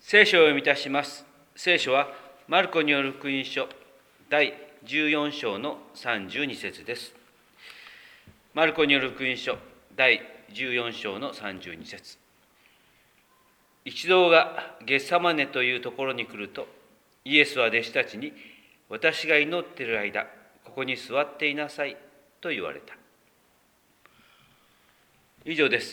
聖書を読み出します。聖書はマルコによる福音書第14章の32節です。マルコによる福音書第14章の32節。一同がゲッサマネというところに来ると、イエスは弟子たちに、私が祈っている間、ここに座っていなさいと言われた。以上です。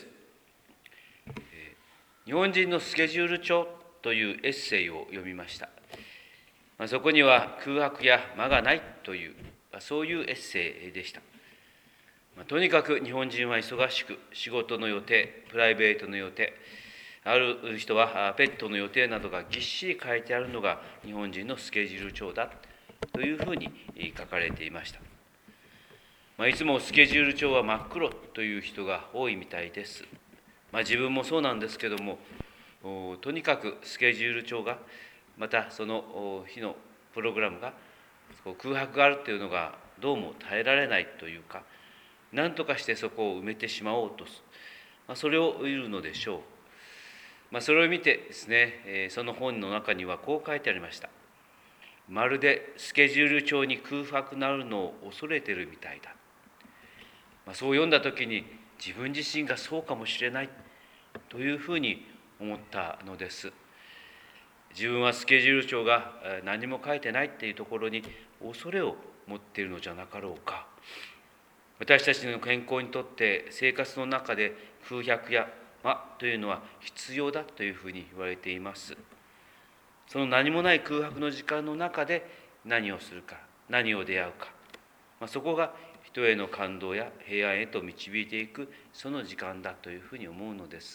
日本人のスケジュール帳というエッセイを読みました。そこには空白や間がないという、そういうエッセイでした。とにかく日本人は忙しく、仕事の予定、プライベートの予定、ある人はペットの予定などがぎっしり書いてあるのが日本人のスケジュール帳だというふうに書かれていました。いつもスケジュール帳は真っ黒という人が多いみたいです。自分もそうなんですけども、とにかくスケジュール帳が、またその日のプログラムが空白があるというのがどうも耐えられないというか、何とかしてそこを埋めてしまおうと、それを言うのでしょう。それを見てですね、その本の中にはこう書いてありました。まるでスケジュール帳に空白なるのを恐れているみたいだ。そう読んだ時に自分自身がそうかもしれないというふうに思ったのです。自分はスケジュール帳が何も書いてないっていうところに恐れを持っているのじゃなかろうか。私たちの健康にとって生活の中で空白や間というのは必要だというふうに言われています。その何もない空白の時間の中で何をするか、何を出会うか、そこが人への感動や平安へと導いていくその時間だというふうに思うのです。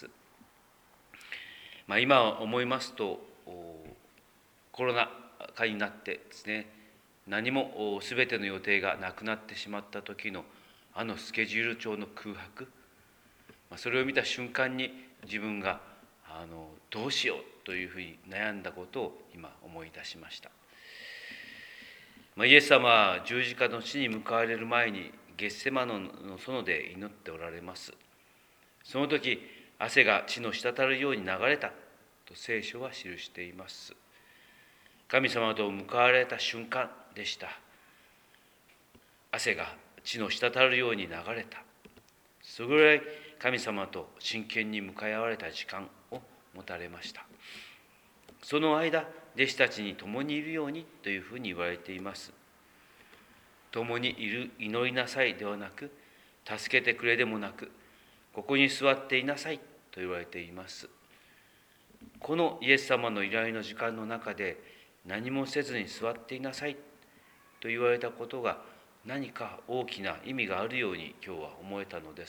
今思いますと、コロナ禍になってですね、何も全ての予定がなくなってしまった時のスケジュール帳の空白、それを見た瞬間に自分がどうしようというふうに悩んだことを今思い出しました。イエス様は十字架の死に向かわれる前にゲッセマノの園で祈っておられます。その時汗が血の滴るように流れたと聖書は記しています。神様と向かわれた瞬間でした。汗が血の滴るように流れた。それぐらい神様と真剣に向かい合われた時間を持たれました。その間、弟子たちに共にいるようにというふうに言われています。共にいる祈りなさいではなく、助けてくれでもなく、ここに座っていなさいと言われています。このイエス様の依頼の時間の中で何もせずに座っていなさいと言われたことが何か大きな意味があるように今日は思えたのです。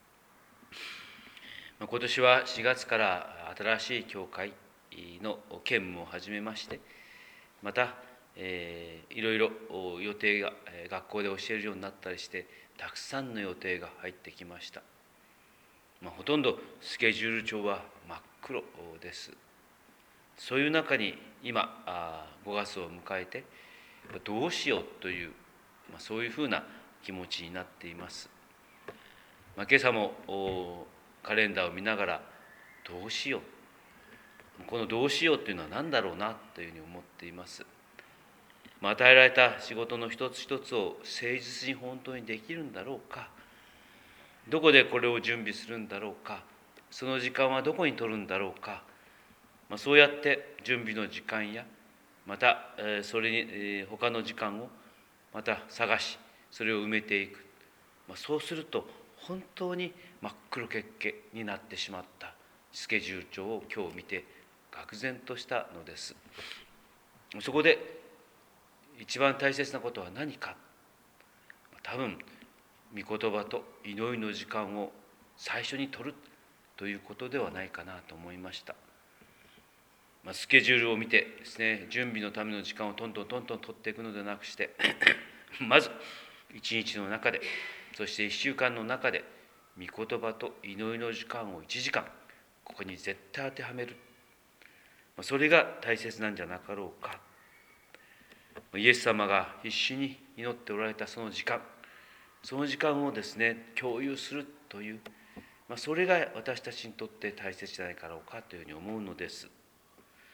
今年は4月から新しい教会の兼務を始めまして、また、いろいろ予定が学校で教えるようになったりして、たくさんの予定が入ってきました。ほとんどスケジュール帳は真っ黒です。そういう中に今5月を迎えてどうしようという、そういうふうな気持ちになっています。今朝もカレンダーを見ながらどうしよう、このどうしようというのは何だろうなというふうに思っています。与えられた仕事の一つ一つを誠実に本当にできるんだろうか、どこでこれを準備するんだろうか、その時間はどこに取るんだろうか、そうやって準備の時間や、またそれに他の時間をまた探し、それを埋めていく。そうすると本当に真っ黒けっけになってしまったスケジュール帳を今日見て愕然としたのです。そこで一番大切なことは何か、多分御言葉と祈りの時間を最初に取るということではないかなと思いました。スケジュールを見てですね、準備のための時間をトントン取っていくのではなくしてまず一日の中で、そして1週間の中で御言葉と祈りの時間を1時間ここに絶対当てはめる、それが大切なんじゃなかろうか。イエス様が必死に祈っておられたその時間をですね共有するという、それが私たちにとって大切じゃないかろうかというふうに思うのです。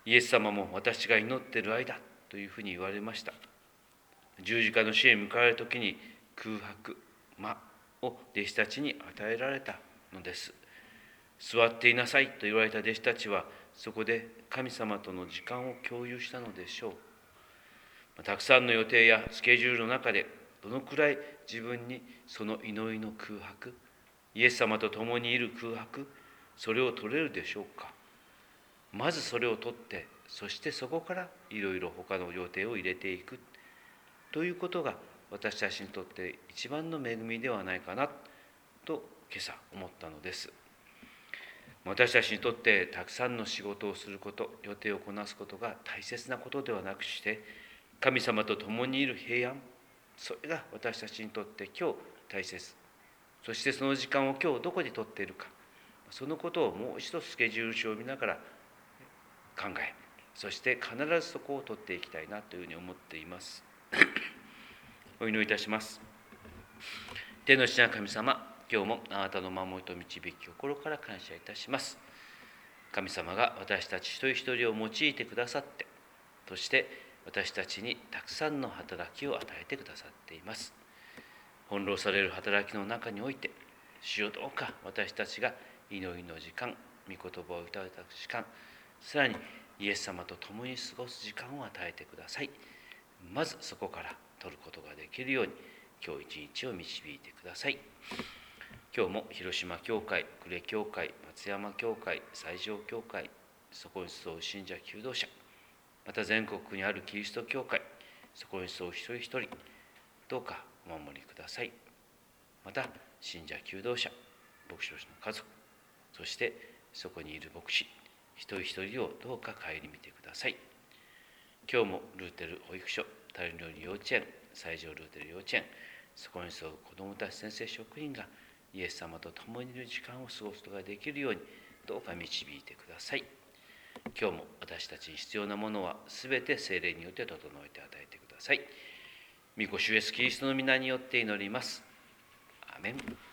イエス様も私が祈っている間というふうに言われました。十字架の死へ向かわれる時に空白、間を弟子たちに与えられたのです。座っていなさいと言われた弟子たちは、そこで神様との時間を共有したのでしょう。たくさんの予定やスケジュールの中で、どのくらい自分にその祈りの空白、イエス様と共にいる空白、それを取れるでしょうか。まずそれを取って、そしてそこからいろいろ他の予定を入れていくということが、私たちにとって一番の恵みではないかなと今朝思ったのです。私たちにとってたくさんの仕事をすること、予定をこなすことが大切なことではなくして、神様と共にいる平安、それが私たちにとって今日大切。そしてその時間を今日どこで取っているか、そのことをもう一度スケジュール書を見ながら考え、そして必ずそこを取っていきたいなというふうに思っています。お祈りいたします。天の父なる神様、今日もあなたの守りと導き心から感謝いたします。神様が私たち一人一人を用いてくださって、そして私たちにたくさんの働きを与えてくださっています。翻弄される働きの中において、主よどうか私たちが祈りの時間、御言葉をいただく時間、さらにイエス様と共に過ごす時間を与えてください。まずそこから取ることができるように、今日一日を導いてください。今日も広島教会、呉教会、松山教会、西条教会、そこに集う信者求道者、また全国にあるキリスト教会、そこに集う一人一人、どうかお守りください。また信者求道者、牧師の家族、そしてそこにいる牧師一人一人をどうか顧みてください。今日もルーテル保育所、タルニョリ幼稚園、西条ルーテル幼稚園、そこに沿う子どもたち先生職員がイエス様と共にいる時間を過ごすことができるように、どうか導いてください。今日も私たちに必要なものはすべて聖霊によって整えて与えてください。御子主イエスキリストの皆によって祈ります。アーメン。